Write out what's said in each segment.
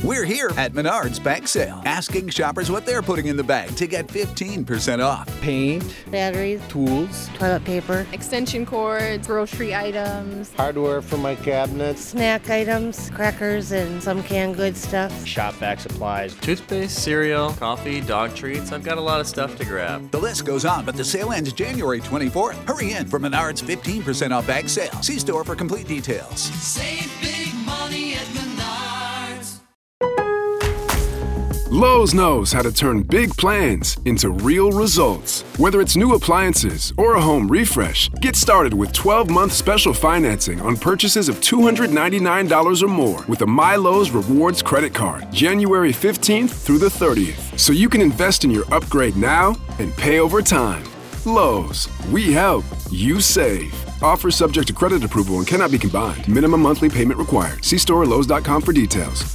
We're here at Menards Bag Sale, asking shoppers what they're putting in the bag to get 15% off. Paint, batteries, tools, toilet paper, extension cords, grocery items, hardware for my cabinets, snack items, crackers, and some canned goods stuff. shop vac supplies, toothpaste, cereal, coffee, dog treats. I've got a lot of stuff to grab. The list goes on, but the sale ends January 24th. Hurry in for Menards 15% off bag sale. See store for complete details. Save big money at Menards. Lowe's knows how to turn big plans into real results. Whether it's new appliances or a home refresh, get started with 12-month special financing on purchases of $299 or more with a MyLowe's Rewards credit card, January 15th through the 30th, so you can invest in your upgrade now and pay over time. Lowe's, we help, you save. Offer subject to credit approval and cannot be combined. Minimum monthly payment required. See store or Lowe's.com for details.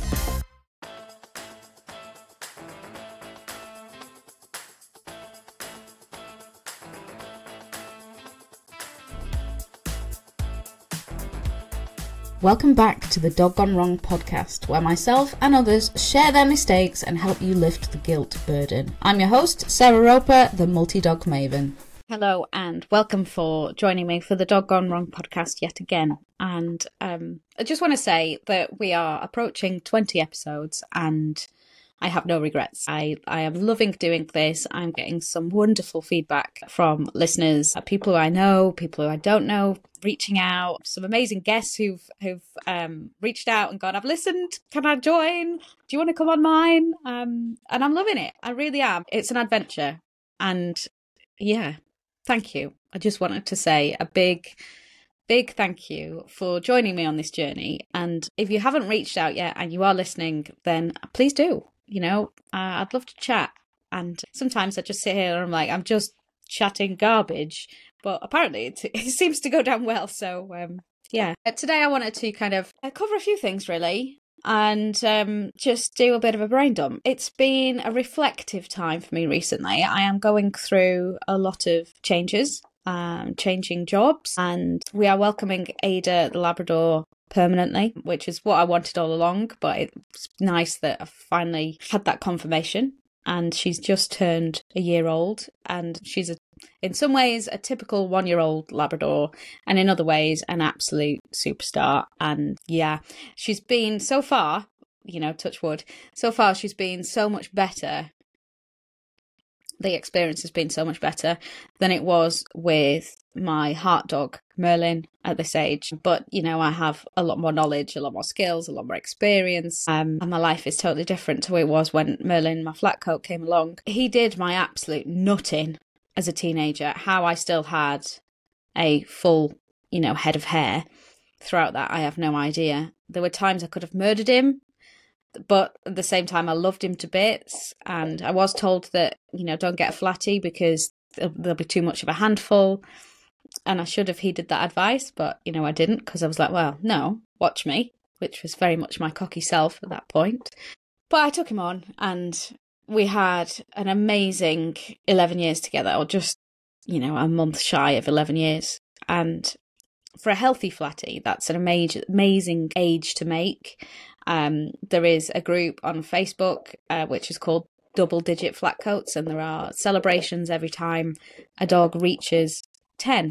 Welcome back to the Dog Gone Wrong podcast, where myself and others share their mistakes and help you lift the guilt burden. I'm your host, Sarah Roper, the multi-dog maven. Hello and welcome for joining me for the Dog Gone Wrong podcast yet again. And I just want to say that we are approaching 20 episodes and I have no regrets. I am loving doing this. I'm getting some wonderful feedback from listeners, people who I know, people who I don't know, reaching out, some amazing guests who've reached out and gone, I've listened, can I join? Do you want to come on mine? And I'm loving it. I really am. It's an adventure. And yeah, thank you. I just wanted to say a big thank you for joining me on this journey. And if you haven't reached out yet and you are listening, then please do. You know, I'd love to chat. And sometimes I just sit here and I'm like, I'm just chatting garbage. But apparently it seems to go down well. So, yeah. Today I wanted to kind of cover a few things, really, and just do a bit of a brain dump. It's been a reflective time for me recently. I am going through a lot of changes, changing jobs, and we are welcoming Ada, the Labrador, permanently, which is what I wanted all along, but it's nice that I finally had that confirmation. And she's just turned a year old, and she's in some ways a typical 1-year-old Labrador, and in other ways an absolute superstar. And yeah, she's been so far, you know, touch wood, so far she's been so much better. The experience has been so much better than it was with my heart dog, Merlin, at this age. But, you know, I have a lot more knowledge, a lot more skills, a lot more experience. And my life is totally different to what it was when Merlin, my flat coat, came along. He did my absolute nutting as a teenager. How I still had a full, you know, head of hair throughout that, I have no idea. There were times I could have murdered him. But at the same time, I loved him to bits. And I was told that, you know, don't get a flatty because there'll be too much of a handful. And I should have heeded that advice. But, you know, I didn't, because I was like, well, no, watch me, which was very much my cocky self at that point. But I took him on and we had an amazing 11 years together, or just, you know, a month shy of 11 years. And for a healthy flatty, that's an amazing age to make. There is a group on Facebook which is called Double Digit Flat Coats, and there are celebrations every time a dog reaches 10.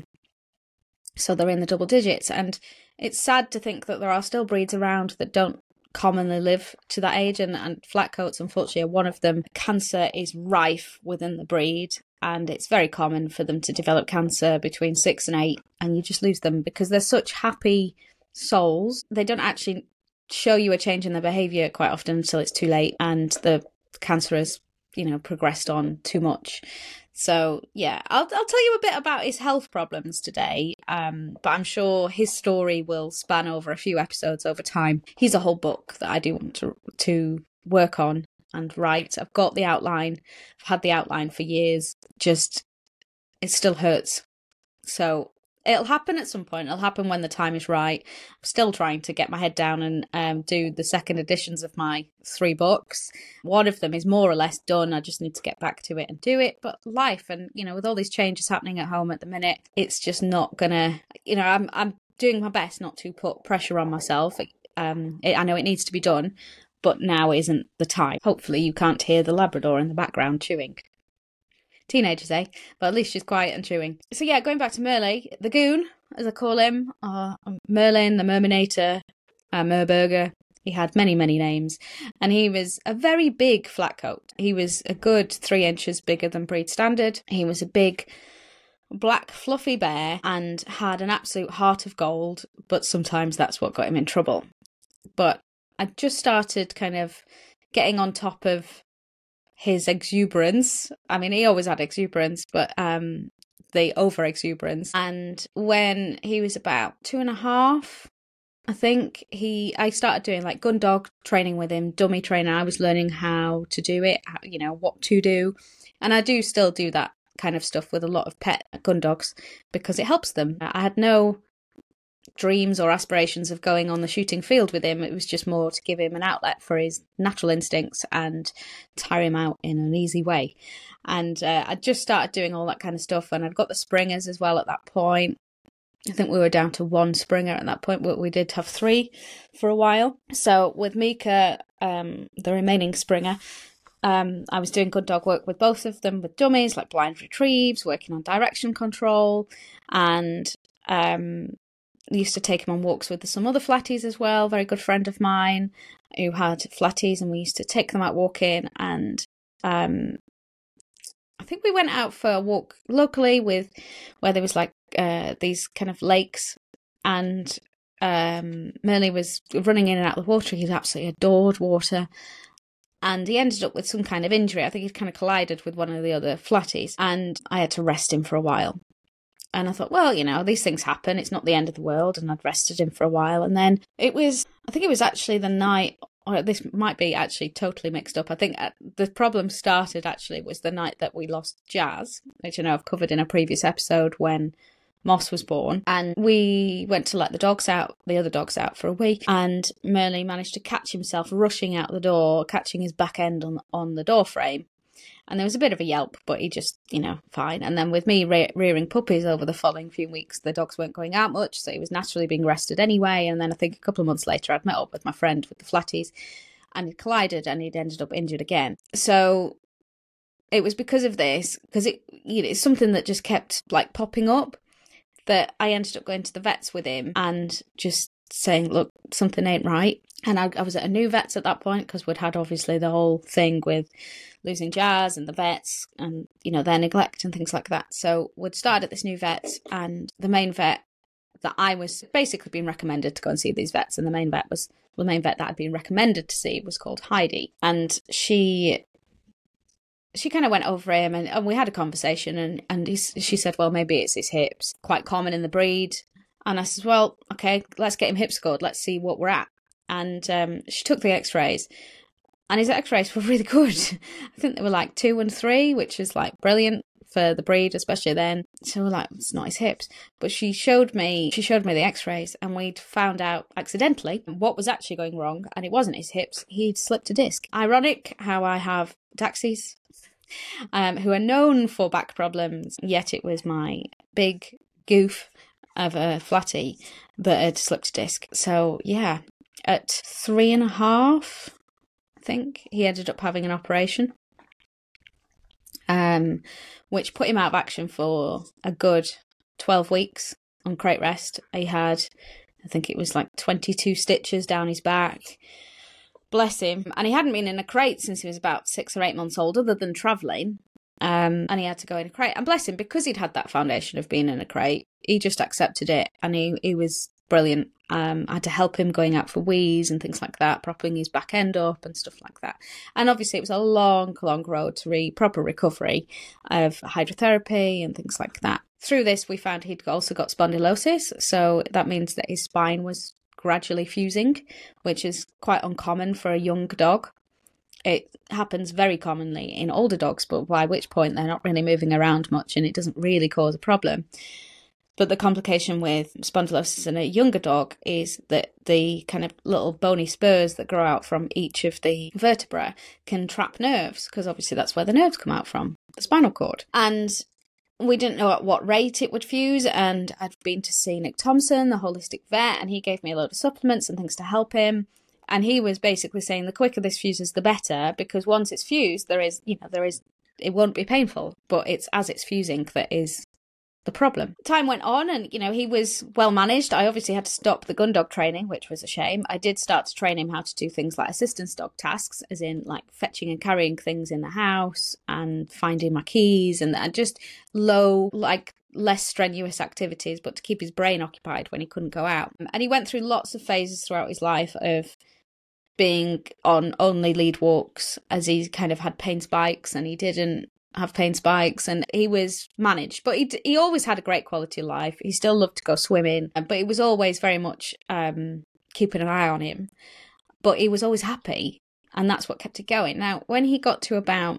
So they're in the double digits, and it's sad to think that there are still breeds around that don't commonly live to that age, and flat coats, unfortunately, are one of them. Cancer is rife within the breed, and it's very common for them to develop cancer between 6 and 8, and you just lose them because they're such happy souls. They don't actually show you a change in their behaviour quite often until it's too late and the cancer has, you know, progressed on too much. So yeah, I'll tell you a bit about his health problems today, but I'm sure his story will span over a few episodes over time. He's a whole book that I do want to work on and write. I've got the outline. I've had the outline for years. Just, it still hurts. So it'll happen at some point. It'll happen when the time is right. I'm still trying to get my head down and do the second editions of my 3 books. One of them is more or less done. I just need to get back to it and do it. But life, and, you know, with all these changes happening at home at the minute, it's just not gonna, you know, I'm doing my best not to put pressure on myself. I know it needs to be done, but now isn't the time. Hopefully you can't hear the Labrador in the background chewing. Teenagers, eh? But at least she's quiet and chewing. So yeah, going back to Merle, the Goon, as I call him, Merlin, the Merminator, Merburger. He had many, many names. And he was a very big flatcoat. He was a good 3 inches bigger than breed standard. He was a big, black, fluffy bear and had an absolute heart of gold, but sometimes that's what got him in trouble. But I just started kind of getting on top of his exuberance. I mean, he always had exuberance, but the over-exuberance. And when he was about 2.5, I think, I started doing like gun dog training with him, dummy training. I was learning how to do it, what to do. And I do still do that kind of stuff with a lot of pet gun dogs because it helps them. I had no dreams or aspirations of going on the shooting field with him. It was just more to give him an outlet for his natural instincts and tire him out in an easy way. And I just started doing all that kind of stuff, and I'd got the springers as well at that point. I think we were down to 1 springer at that point, but we did have 3 for a while. So with Mika, the remaining springer, I was doing good dog work with both of them with dummies, like blind retrieves, working on direction control, and used to take him on walks with some other flatties as well. Very good friend of mine who had flatties, and we used to take them out walking. And I think we went out for a walk locally where there was like these kind of lakes, and Merle was running in and out of the water. He absolutely adored water, and he ended up with some kind of injury. I think he kind of collided with one of the other flatties, and I had to rest him for a while. And I thought, well, these things happen. It's not the end of the world. And I'd rested him for a while. And then I think it was actually the night, or this might be actually totally mixed up. I think the problem started actually was the night that we lost Jazz, which I know I've covered in a previous episode when Moss was born. And we went to let the other dogs out for a week. And Merle managed to catch himself rushing out the door, catching his back end on the door frame. And there was a bit of a yelp, but he just, fine. And then with me rearing puppies over the following few weeks, the dogs weren't going out much, so he was naturally being rested anyway. And then I think a couple of months later, I'd met up with my friend with the flatties, and he'd collided, and he'd ended up injured again. So it was because of this, because it's something that just kept like popping up, that I ended up going to the vets with him and just saying, look, something ain't right. And I was at a new vet's at that point, because we'd had obviously the whole thing with losing Jazz and the vets and, their neglect and things like that. So we'd started at this new vet, and the main vet that I was basically being recommended to go and see these vets, and the main vet that I'd been recommended to see was called Heidi. And she kind of went over him, and we had a conversation, and she said, well, maybe it's his hips, quite common in the breed. And I said, well, okay, let's get him hip scored. Let's see what we're at. And she took the x-rays, and his x-rays were really good. I think they were like 2 and 3, which is like brilliant for the breed, especially then. So we're like, it's not his hips. But she showed me the x-rays, and we'd found out accidentally what was actually going wrong, and it wasn't his hips. He'd slipped a disc. Ironic how I have Daxies, who are known for back problems, yet it was my big goof of a flatty that had slipped a disc. So yeah, at 3.5, I think, he ended up having an operation, which put him out of action for a good 12 weeks on crate rest. He had, I think it was like 22 stitches down his back. Bless him. And he hadn't been in a crate since he was about 6 or 8 months old, other than travelling. And he had to go in a crate. And bless him, because he'd had that foundation of being in a crate, he just accepted it, and he was brilliant. I had to help him going out for wheeze and things like that, propping his back end up and stuff like that. And obviously it was a long, long road to proper recovery of hydrotherapy and things like that. Through this, we found he'd also got spondylosis, so that means that his spine was gradually fusing, which is quite uncommon for a young dog. It happens very commonly in older dogs, but by which point they're not really moving around much, and it doesn't really cause a problem. But the complication with spondylosis in a younger dog is that the kind of little bony spurs that grow out from each of the vertebrae can trap nerves, because obviously that's where the nerves come out from, the spinal cord. And we didn't know at what rate it would fuse, and I'd been to see Nick Thompson, the holistic vet, and he gave me a load of supplements and things to help him. And he was basically saying the quicker this fuses, the better, because once it's fused, it won't be painful, but it's as it's fusing that is the problem. Time went on and, he was well managed. I obviously had to stop the gun dog training, which was a shame. I did start to train him how to do things like assistance dog tasks, as in like fetching and carrying things in the house and finding my keys and just less strenuous activities, but to keep his brain occupied when he couldn't go out. And he went through lots of phases throughout his life of being on only lead walks, as he kind of had pain spikes and he didn't have pain spikes, and he was managed, but he always had a great quality of life. He still loved to go swimming, but he was always very much keeping an eye on him, but he was always happy, and that's what kept it going. Now, when he got to about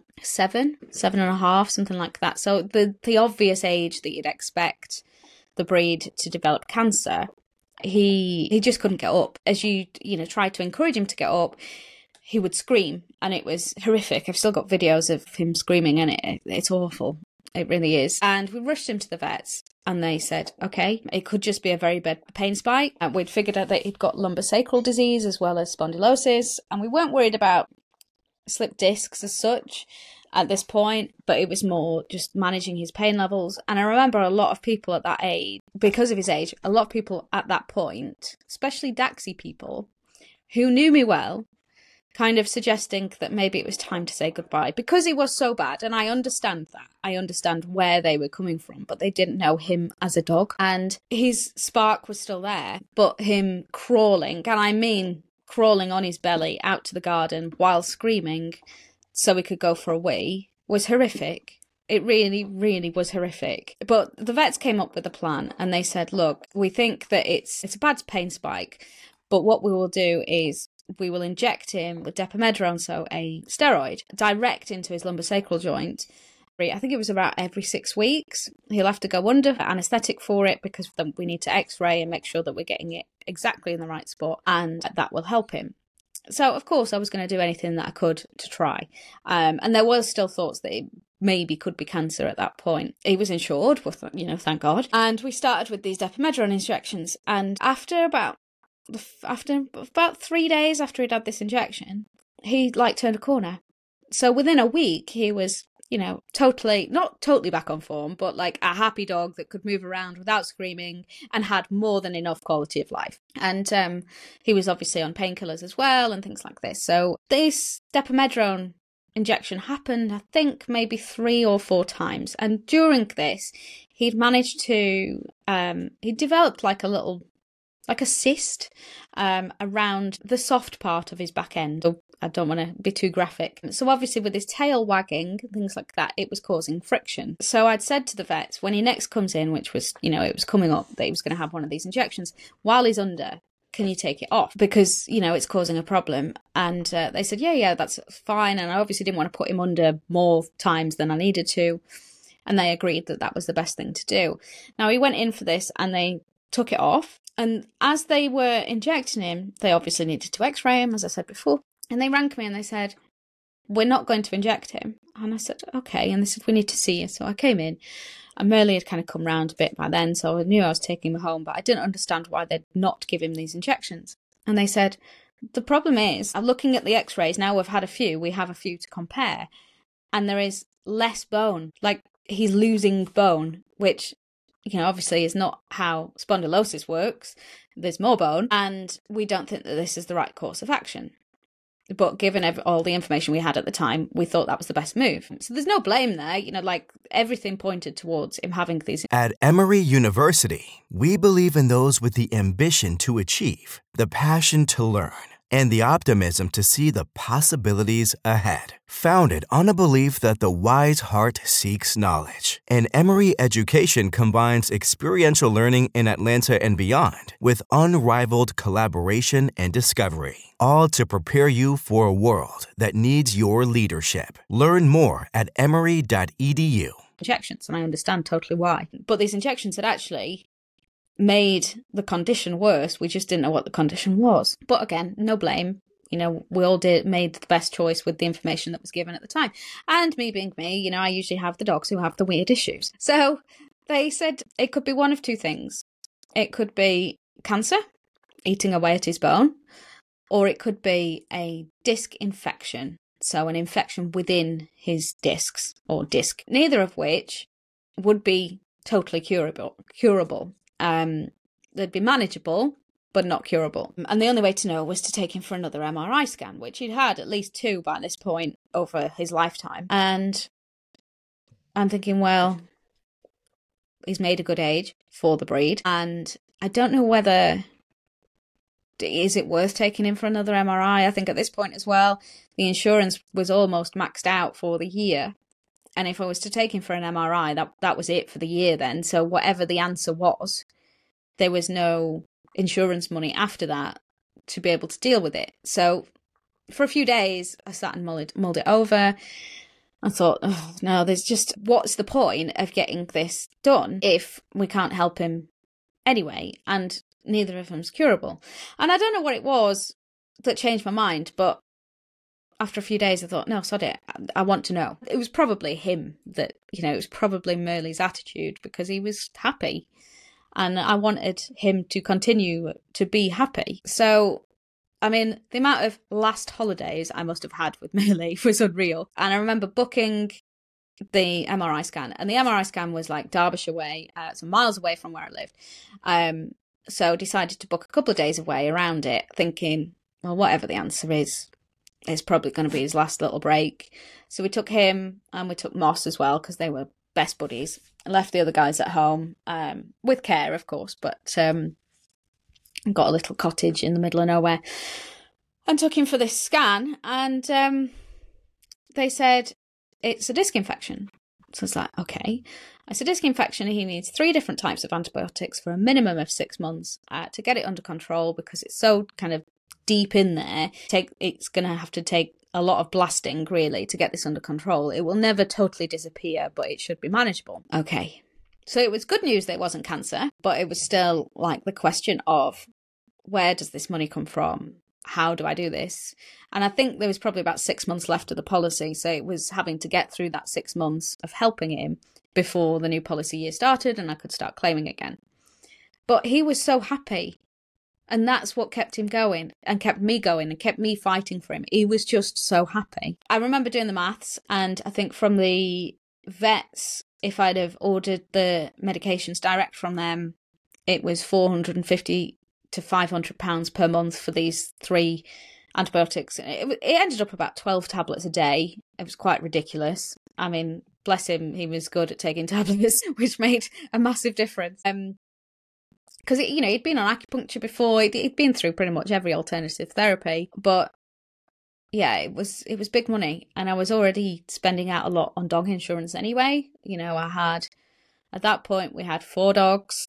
7.5, something like that, so the obvious age that you'd expect the breed to develop cancer, he just couldn't get up. As you tried to encourage him to get up, he would scream, and it was horrific. I've still got videos of him screaming, and it's awful. It really is. And we rushed him to the vets, and they said, okay, it could just be a very bad pain spike. And we'd figured out that he'd got lumbosacral disease as well as spondylosis, and we weren't worried about slipped discs as such at this point, but it was more just managing his pain levels. And I remember a lot of people at that age, because of his age, a lot of people at that point, especially Daxi people, who knew me well, kind of suggesting that maybe it was time to say goodbye because he was so bad. And I understand that. I understand where they were coming from, but they didn't know him as a dog. And his spark was still there, but him crawling, and I mean crawling on his belly out to the garden while screaming so he could go for a wee, was horrific. It really, really was horrific. But the vets came up with a plan, and they said, look, we think that it's a bad pain spike, but what we will do is we will inject him with depomedrone, so a steroid, direct into his lumbosacral joint. I think it was about every 6 weeks. He'll have to go under anaesthetic for it because we need to x-ray and make sure that we're getting it exactly in the right spot, and that will help him. So, of course, I was going to do anything that I could to try. And there was still thoughts that it maybe could be cancer at that point. He was insured, thank God. And we started with these depomedrone injections. And after about 3 days after he'd had this injection, he turned a corner. So within a week, he was, not totally back on form, but like a happy dog that could move around without screaming and had more than enough quality of life. And he was obviously on painkillers as well and things like this. So this depomedrone injection happened, I think, maybe 3 or 4 times. And during this, he'd managed to, he developed like a cyst around the soft part of his back end. I don't want to be too graphic. So obviously with his tail wagging, things like that, it was causing friction. So I'd said to the vets, when he next comes in, which was, it was coming up that he was going to have one of these injections, while he's under, can you take it off? Because, it's causing a problem. And they said, yeah, that's fine. And I obviously didn't want to put him under more times than I needed to. And they agreed that that was the best thing to do. Now he went in for this and they took it off. And as they were injecting him, they obviously needed to x-ray him, as I said before. And they rang me and they said, we're not going to inject him. And I said, okay. And they said, we need to see you. So I came in. And Merle had kind of come round a bit by then, so I knew I was taking him home. But I didn't understand why they'd not give him these injections. And they said, the problem is, looking at the x-rays, now we've had a few, we have a few to compare. And there is less bone. Like, he's losing bone, which, obviously is not how spondylosis works. There's more bone. And we don't think that this is the right course of action. But given all the information we had at the time, we thought that was the best move. So there's no blame there. Everything pointed towards him having these. At Emory University, we believe in those with the ambition to achieve, the passion to learn, and the optimism to see the possibilities ahead. Founded on a belief that the wise heart seeks knowledge. And Emory Education combines experiential learning in Atlanta and beyond with unrivaled collaboration and discovery. All to prepare you for a world that needs your leadership. Learn more at emory.edu. Injections, and I understand totally why. But these injections had actually made the condition worse. We just didn't know what the condition was. But again, no blame. We all made the best choice with the information that was given at the time. And me being me, I usually have the dogs who have the weird issues. So they said it could be one of 2 things. It could be cancer, eating away at his bone, or it could be a disc infection. So an infection within his discs or disc, neither of which would be totally curable. They'd be manageable, but not curable. And the only way to know was to take him for another MRI scan, which he'd had at least 2 by this point over his lifetime. And I'm thinking, well, he's made a good age for the breed. And I don't know whether, is it worth taking him for another MRI? I think at this point as well, the insurance was almost maxed out for the year. And if I was to take him for an MRI, that was it for the year then. So whatever the answer was, there was no insurance money after that to be able to deal with it. So for a few days, I sat and mulled it over. I thought, oh, no, what's the point of getting this done if we can't help him anyway? And neither of them's curable. And I don't know what it was that changed my mind, but after a few days, I thought, no, sod it. I want to know. It was probably him that, it was probably Merle's attitude, because he was happy. And I wanted him to continue to be happy. So, I mean, the amount of last holidays I must have had with Merle was unreal. And I remember booking the MRI scan. And the MRI scan was like Derbyshire way, some miles away from where I lived. So decided to book a couple of days away around it, thinking, well, whatever the answer is, it's probably going to be his last little break. So we took him and we took Moss as well, because they were best buddies. I left the other guys at home, with care, of course, but got a little cottage in the middle of nowhere and took him for this scan. And they said, it's a disc infection. So it's like, okay, it's a disc infection. He needs 3 different types of antibiotics for a minimum of 6 months to get it under control, because it's so kind of deep in there. It's going to have to take a lot of blasting, really, to get this under control. It will never totally disappear, but it should be manageable. Okay. So it was good news that it wasn't cancer, but it was still like the question of, where does this money come from? How do I do this? And I think there was probably about 6 months left of the policy. So it was having to get through that 6 months of helping him before the new policy year started and I could start claiming again. But he was so happy. And that's what kept him going and kept me going and kept me fighting for him. He was just so happy. I remember doing the maths, and I think from the vets, if I'd have ordered the medications direct from them, it was £450 to £500 per month for these 3 antibiotics. It ended up about 12 tablets a day. It was quite ridiculous. I mean, bless him, he was good at taking tablets, which made a massive difference. Because, he'd been on acupuncture before, he'd been through pretty much every alternative therapy. But, yeah, it was big money. And I was already spending out a lot on dog insurance anyway. I had, at that point, we had 5 dogs.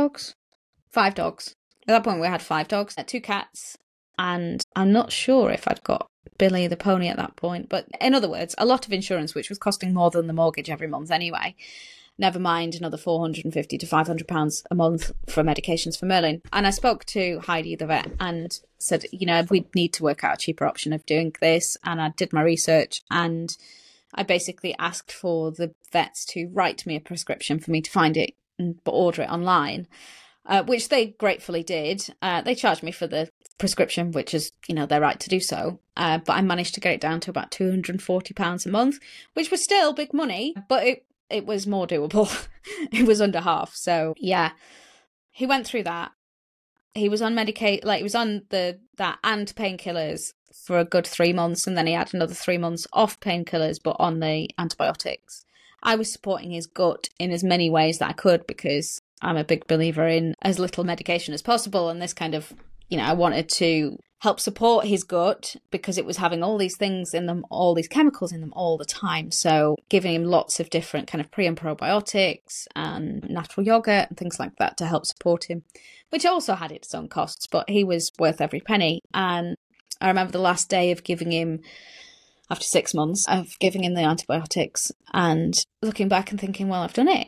At that point, we had 5 dogs, 2 cats. And I'm not sure if I'd got Billy the pony at that point. But in other words, a lot of insurance, which was costing more than the mortgage every month anyway. Never mind another £450 to £500 a month for medications for Merlin. And I spoke to Heidi, the vet, and said, we need to work out a cheaper option of doing this. And I did my research, and I basically asked for the vets to write me a prescription for me to find it and order it online, which they gratefully did. They charged me for the prescription, which is, their right to do so. But I managed to get it down to about £240 a month, which was still big money, but it was more doable. It was under half. So yeah, he went through that. He was on he was on that and painkillers for a good 3 months. And then he had another 3 months off painkillers, but on the antibiotics. I was supporting his gut in as many ways that I could, because I'm a big believer in as little medication as possible. And this kind of, I wanted to help support his gut, because it was having all these things in them, all these chemicals in them all the time. So giving him lots of different kind of pre and probiotics and natural yogurt and things like that to help support him, which also had its own costs, but he was worth every penny. And I remember the last day of giving him, after 6 months of giving him the antibiotics, and looking back and thinking, well, I've done it.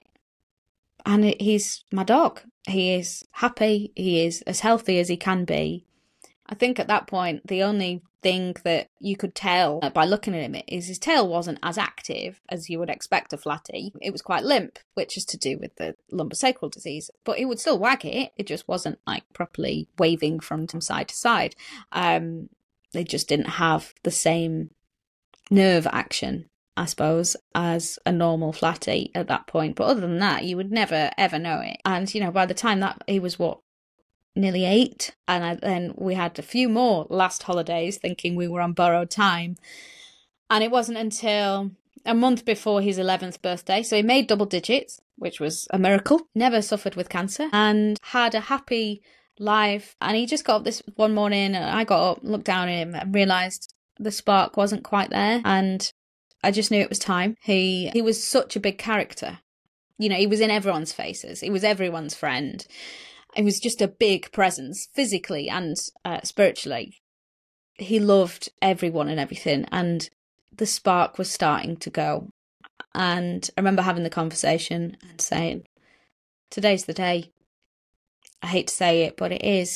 And he's my dog. He is happy. He is as healthy as he can be. I think at that point, the only thing that you could tell by looking at him is his tail wasn't as active as you would expect a flatty. It was quite limp, which is to do with the lumbosacral disease. But he would still wag it. It just wasn't like properly waving from side to side. They just didn't have the same nerve action, I suppose, as a normal flatty at that point. But other than that, you would never, ever know it. And, by the time that he was, nearly 8, and then we had a few more last holidays thinking we were on borrowed time. And it wasn't until a month before his 11th birthday, so he made double digits, which was a miracle, never suffered with cancer, and had a happy life. And he just got up this one morning, and I got up, looked down at him, and realised the spark wasn't quite there, and I just knew it was time. He was such a big character. He was in everyone's faces. He was everyone's friend. It was just a big presence, physically and spiritually. He loved everyone and everything, and the spark was starting to go. And I remember having the conversation and saying, today's the day. I hate to say it, but it is.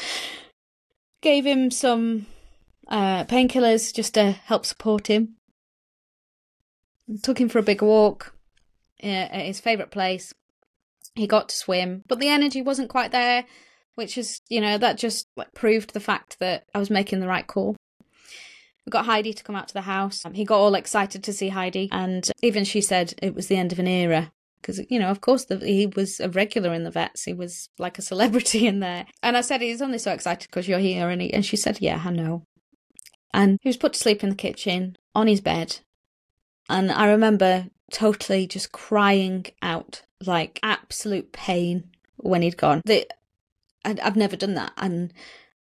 Gave him some painkillers just to help support him. Took him for a big walk at his favourite place. He got to swim, but the energy wasn't quite there, which is, that just proved the fact that I was making the right call. We got Heidi to come out to the house. He got all excited to see Heidi, and even she said it was the end of an era. Because, of course, he was a regular in the vets. He was like a celebrity in there. And I said, he's only so excited because you're here. And she said, yeah, I know. And he was put to sleep in the kitchen, on his bed. And I remember totally just crying out, like absolute pain when he'd gone. I've never done that. And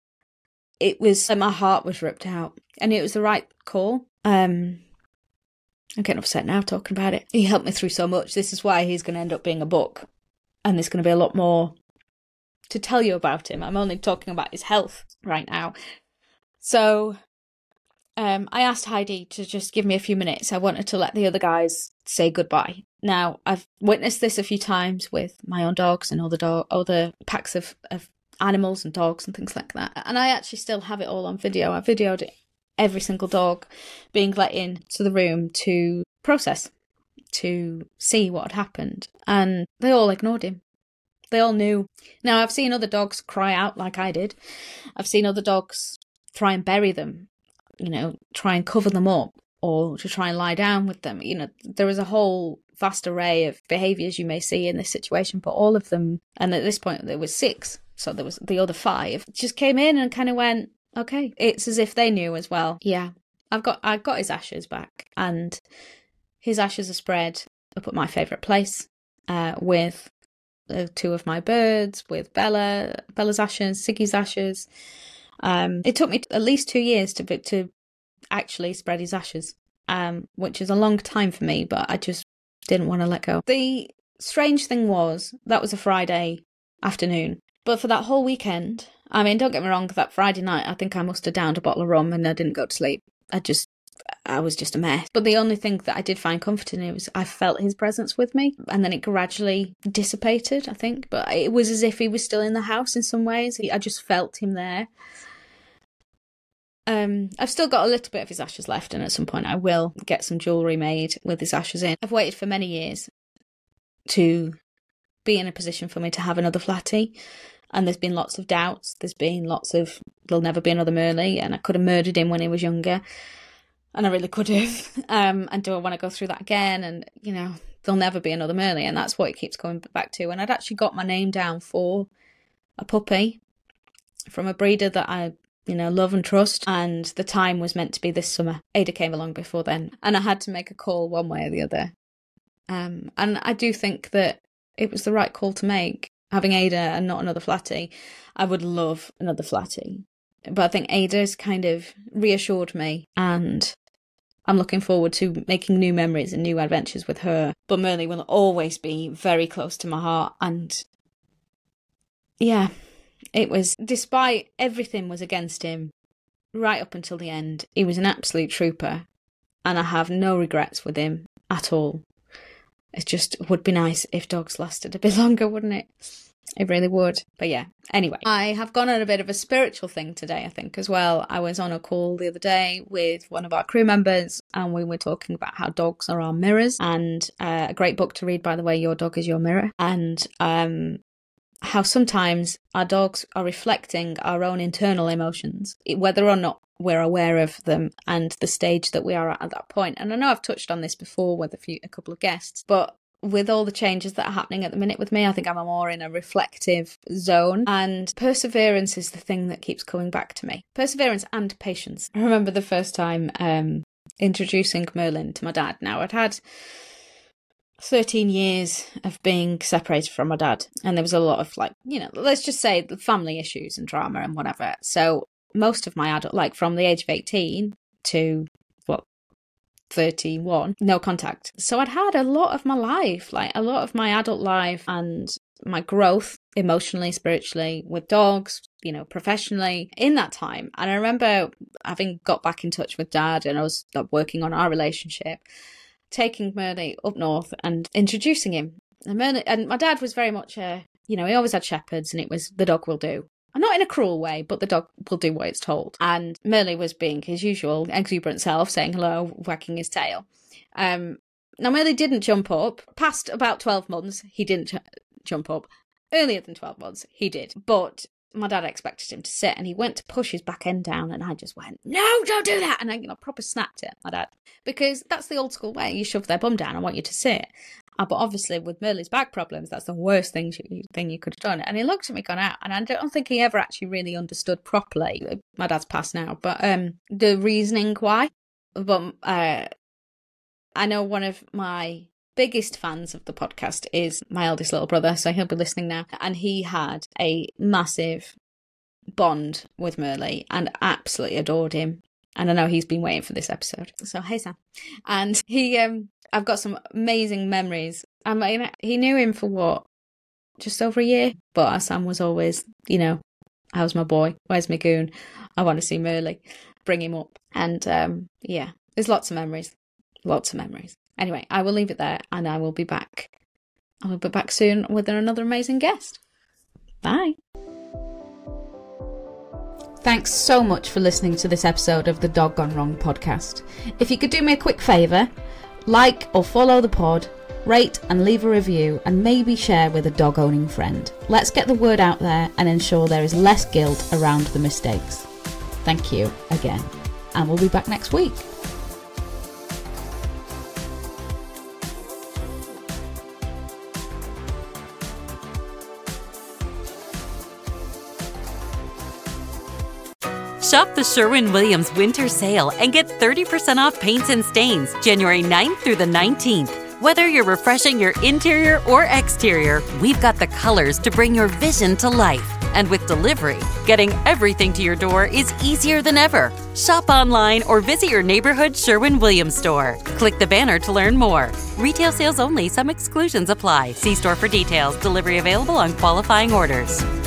it was like my heart was ripped out. And it was the right call. I'm getting upset now talking about it. He helped me through so much. This is why he's going to end up being a book. And there's going to be a lot more to tell you about him. I'm only talking about his health right now. So I asked Heidi to just give me a few minutes. I wanted to let the other guys say goodbye. Now, I've witnessed this a few times with my own dogs and other packs of animals and dogs and things like that. And I actually still have it all on video. I videoed it, every single dog being let in to the room to process, to see what had happened. And they all ignored him. They all knew. Now, I've seen other dogs cry out like I did. I've seen other dogs try and bury them, try and cover them up, or to try and lie down with them. There is a whole vast array of behaviours you may see in this situation, but all of them, and at this point there was 6, so there was the other 5, just came in and kind of went, okay. It's as if they knew as well. Yeah, I got his ashes back, and his ashes are spread up at my favourite place, with 2 of my birds, with Bella's ashes, Siggy's ashes. It took me at least 2 years to actually spread his ashes, which is a long time for me, but I just didn't want to let go. The strange thing was, that was a Friday afternoon, but for that whole weekend, I mean, don't get me wrong, that Friday night, I think I must have downed a bottle of rum and I didn't go to sleep. I was just a mess. But the only thing that I did find comforting in was I felt his presence with me, and then it gradually dissipated, I think. But it was as if he was still in the house in some ways. I just felt him there. I've still got a little bit of his ashes left, and at some point I will get some jewellery made with his ashes in. I've waited for many years to be in a position for me to have another flatty, and there's been lots of doubts. There's been lots of, there'll never be another Merle, and I could have murdered him when he was younger, and I really could have. And do I want to go through that again? And, there'll never be another Merle, and that's what it keeps coming back to. And I'd actually got my name down for a puppy from a breeder that I love and trust, and the time was meant to be this summer. Ada came along before then, and I had to make a call one way or the other. And I do think that it was the right call to make, having Ada and not another flatty. I would love another flatty, but I think Ada's kind of reassured me, and I'm looking forward to making new memories and new adventures with her. But Merle will always be very close to my heart, and yeah. It was, despite everything was against him, right up until the end, he was an absolute trooper, and I have no regrets with him at all. It just would be nice if dogs lasted a bit longer, wouldn't it? It really would. But yeah, anyway, I have gone on a bit of a spiritual thing today, I think, as well. I was on a call the other day with one of our crew members, and we were talking about how dogs are our mirrors, and a great book to read, by the way, Your Dog is Your Mirror, and how sometimes our dogs are reflecting our own internal emotions, whether or not we're aware of them and the stage that we are at that point. And I know I've touched on this before with a couple of guests, but with all the changes that are happening at the minute with me, I think I'm more in a reflective zone, and perseverance is the thing that keeps coming back to me. Perseverance and patience. I remember the first time introducing Merlin to my dad. Now, I'd had 13 years of being separated from my dad, and there was a lot of, like, you know, let's just say the family issues and drama and whatever. So most of my adult, like from the age of 18 to 31, no contact. So I'd had a lot of my life, like a lot of my adult life and my growth emotionally, spiritually, with dogs, you know, professionally in that time. And I remember having got back in touch with Dad, and I was working on our relationship, taking Merle up north and introducing him. And my dad was very much he always had shepherds, and it was the dog will do. Not in a cruel way, but the dog will do what it's told. And Merle was being his usual exuberant self, saying hello, wagging his tail. Now, Merle didn't jump up. Past about 12 months, he didn't jump up. Earlier than 12 months, he did. But my dad expected him to sit, and he went to push his back end down, and I just went, no, don't do that. And I proper snapped at my dad, because that's the old school way. You shove their bum down, I want you to sit. But obviously with Merle's back problems, that's the worst thing you could have done. And he looked at me, gone out, and I don't think he ever actually really understood properly. My dad's passed now, but the reasoning why. But I know one of my biggest fans of the podcast is my eldest little brother, so he'll be listening now. And he had a massive bond with Merle and absolutely adored him. And I know he's been waiting for this episode. So, hey, Sam. And I've got some amazing memories. I mean, he knew him for just over a year. But Sam was always, how's my boy? Where's my goon? I want to see Merle. Bring him up. And there's lots of memories. Lots of memories. Anyway, I will leave it there, and I will be back. I will be back soon with another amazing guest. Bye. Thanks so much for listening to this episode of the Dog Gone Wrong podcast. If you could do me a quick favour, like or follow the pod, rate and leave a review, and maybe share with a dog-owning friend. Let's get the word out there and ensure there is less guilt around the mistakes. Thank you again, and we'll be back next week. Shop the Sherwin-Williams Winter Sale and get 30% off paints and stains January 9th through the 19th. Whether you're refreshing your interior or exterior, we've got the colors to bring your vision to life. And with delivery, getting everything to your door is easier than ever. Shop online or visit your neighborhood Sherwin-Williams store. Click the banner to learn more. Retail sales only. Some exclusions apply. See store for details. Delivery available on qualifying orders.